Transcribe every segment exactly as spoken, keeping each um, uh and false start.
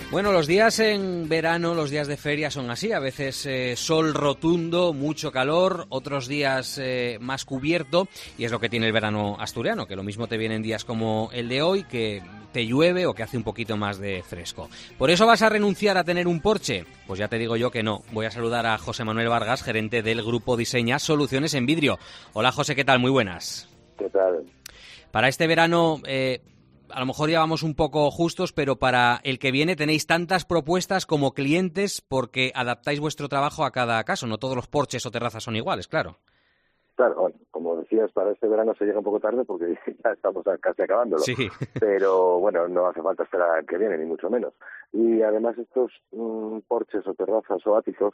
Bueno, los días en verano, los días de feria son así, a veces eh, sol rotundo, mucho calor, otros días eh, más cubierto, y es lo que tiene el verano asturiano, que lo mismo te vienen días como el de hoy, que te llueve o que hace un poquito más de fresco. ¿Por eso vas a renunciar a tener un Porsche? Pues ya te digo yo que no. Voy a saludar a José Manuel Vargas, gerente del grupo Diseña Soluciones en Vidrio. Hola José, ¿qué tal? Muy buenas. ¿Qué tal? Para este verano... Eh, A lo mejor ya vamos un poco justos, pero para el que viene tenéis tantas propuestas como clientes porque adaptáis vuestro trabajo a cada caso. No todos los porches o terrazas son iguales, claro. Claro, bueno, como decías, para este verano se llega un poco tarde porque ya estamos casi acabándolo. Sí. Pero bueno, no hace falta esperar al que viene, ni mucho menos. Y además estos mmm, porches o terrazas o áticos,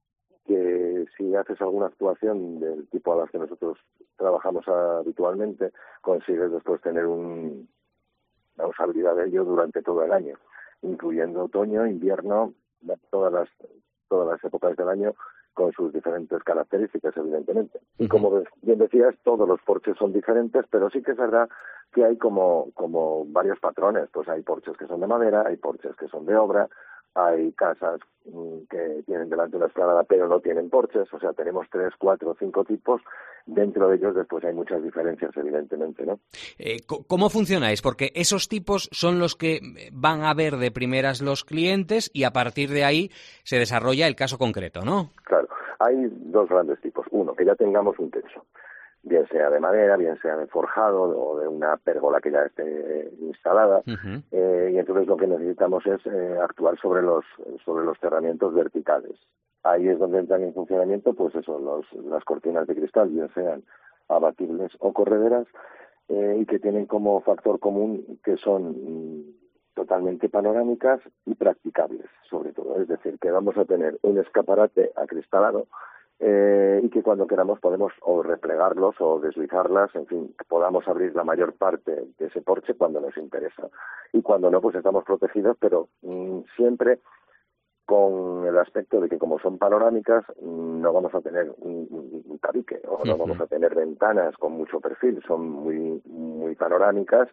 que si haces alguna actuación del tipo a las que nosotros trabajamos habitualmente, consigues después tener un... la usabilidad de ello durante todo el año, incluyendo otoño, invierno, todas las todas las épocas del año, con sus diferentes características, evidentemente. Y como bien decías, todos los porches son diferentes, pero sí que es verdad que hay como como varios patrones. Pues hay porches que son de madera, hay porches que son de obra, hay casas mmm, que tienen delante una esplanada pero no tienen porches, o sea, tenemos tres, cuatro, cinco tipos. Dentro de ellos después hay muchas diferencias, evidentemente, ¿no? Eh, ¿Cómo funcionáis? Porque esos tipos son los que van a ver de primeras los clientes y a partir de ahí se desarrolla el caso concreto, ¿no? Claro, hay dos grandes tipos. Uno, que ya tengamos un techo, bien sea de madera, bien sea de forjado o de una pérgola que ya esté instalada, uh-huh. eh, y entonces lo que necesitamos es eh, actuar sobre los sobre los cerramientos verticales. Ahí es donde entran en funcionamiento, pues eso, los, las cortinas de cristal, bien sean abatibles o correderas, eh, y que tienen como factor común que son mmm, totalmente panorámicas y practicables, sobre todo. Es decir, que vamos a tener un escaparate acristalado, Eh, y que cuando queramos podemos o replegarlos o deslizarlas, en fin, podamos abrir la mayor parte de ese porche cuando nos interesa. Y cuando no, pues estamos protegidos, pero mmm, siempre con el aspecto de que como son panorámicas, mmm, no vamos a tener un, un, un tabique o no vamos a tener ventanas con mucho perfil, son muy, muy panorámicas.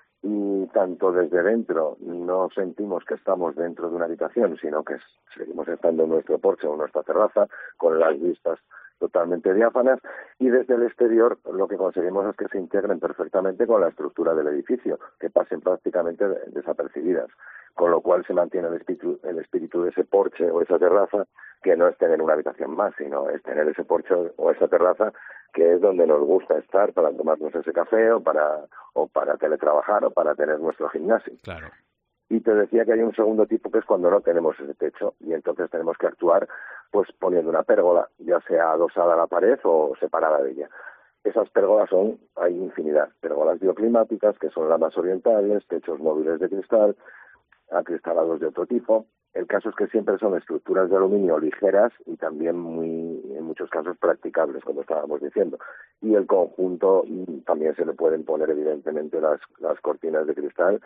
Y tanto desde dentro no sentimos que estamos dentro de una habitación, sino que seguimos estando en nuestro porche o en nuestra terraza, con las vistas totalmente diáfanas, y desde el exterior lo que conseguimos es que se integren perfectamente con la estructura del edificio, que pasen prácticamente desapercibidas, con lo cual se mantiene el espíritu, el espíritu de ese porche o esa terraza, que no es tener una habitación más, sino es tener ese porche o esa terraza que es donde nos gusta estar para tomarnos ese café o para o para teletrabajar o para tener nuestro gimnasio. Claro. Y te decía que hay un segundo tipo que es cuando no tenemos ese techo y entonces tenemos que actuar pues poniendo una pérgola, ya sea adosada a la pared o separada de ella. Esas pérgolas son, hay infinidad, pérgolas bioclimáticas que son las más orientales, techos móviles de cristal, acristalados de otro tipo. El caso es que siempre son estructuras de aluminio ligeras y también muy, en muchos casos practicables, como estábamos diciendo. Y el conjunto también se le pueden poner evidentemente las, las cortinas de cristal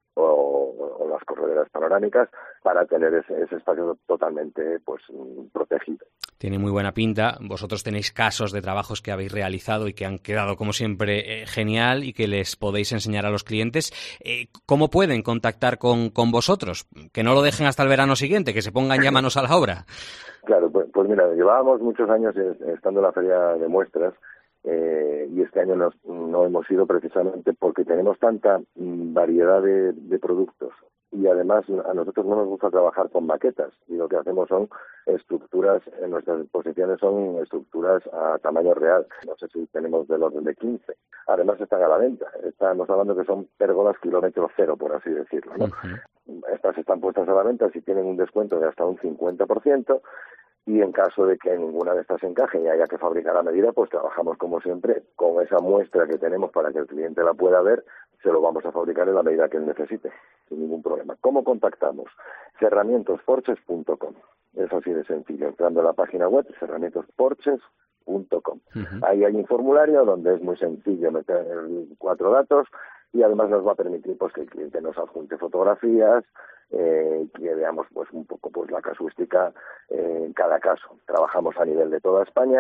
o, o las correderas panorámicas para tener ese, ese espacio totalmente pues protegido. Tiene muy buena pinta. Vosotros tenéis casos de trabajos que habéis realizado y que han quedado, como siempre, eh, genial y que les podéis enseñar a los clientes. Eh, ¿Cómo pueden contactar con, con vosotros? Que no lo dejen hasta el verano siguiente, que se pongan ya manos a la obra. Claro, pues, pues mira, llevábamos muchos años estando en la feria de muestras eh, y este año nos, no hemos ido precisamente porque tenemos tanta variedad de, de productos. Y además a nosotros no nos gusta trabajar con maquetas y lo que hacemos son estructuras, en nuestras exposiciones son estructuras a tamaño real, no sé si tenemos del orden de quince. Además están a la venta, estamos hablando que son pérgolas kilómetro cero, por así decirlo, ¿no? Uh-huh. Estas están puestas a la venta si tienen un descuento de hasta un cincuenta por ciento y en caso de que ninguna de estas encaje y haya que fabricar a medida, pues trabajamos como siempre con esa muestra que tenemos para que el cliente la pueda ver, se lo vamos a fabricar en la medida que él necesite, sin ningún problema. ¿Cómo contactamos? cerramientos porches punto com. Es así de sencillo, entrando a la página web cerramientos porches punto com. Uh-huh. Ahí hay un formulario donde es muy sencillo meter cuatro datos y además nos va a permitir pues que el cliente nos adjunte fotografías, eh, que veamos pues un poco pues la casuística eh, en cada caso. Trabajamos a nivel de toda España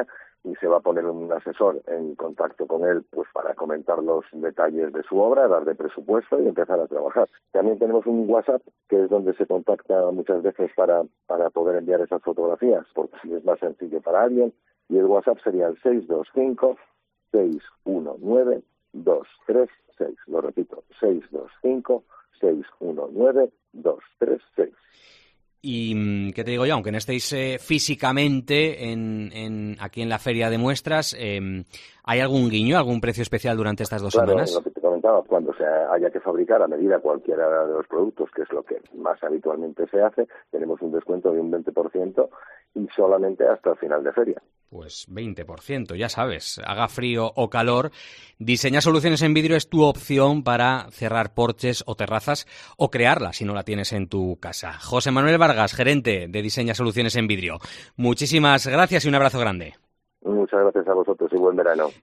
y se va a poner un asesor en contacto con él pues para comentar los detalles de su obra, darle presupuesto y empezar a trabajar. También tenemos un WhatsApp, que es donde se contacta muchas veces para, para poder enviar esas fotografías, porque si es más sencillo para alguien, y el WhatsApp sería el seis dos cinco, seis uno nueve, dos tres seis. Lo repito, seis dos cinco, seis uno nueve, dos tres seis. Y qué te digo yo, aunque no estéis eh, físicamente en, en aquí en la feria de muestras, eh, ¿hay algún guiño, algún precio especial durante estas dos claro, semanas? Lo que te comentaba, cuando se haya que fabricar a medida cualquiera de los productos, que es lo que más habitualmente se hace, tenemos un descuento de un veinte por ciento y solamente hasta el final de feria. Pues veinte por ciento, ya sabes, haga frío o calor, Diseña Soluciones en Vidrio es tu opción para cerrar porches o terrazas o crearla si no la tienes en tu casa. José Manuel Vargas, gerente de Diseña Soluciones en Vidrio. Muchísimas gracias y un abrazo grande. Muchas gracias a vosotros y buen verano.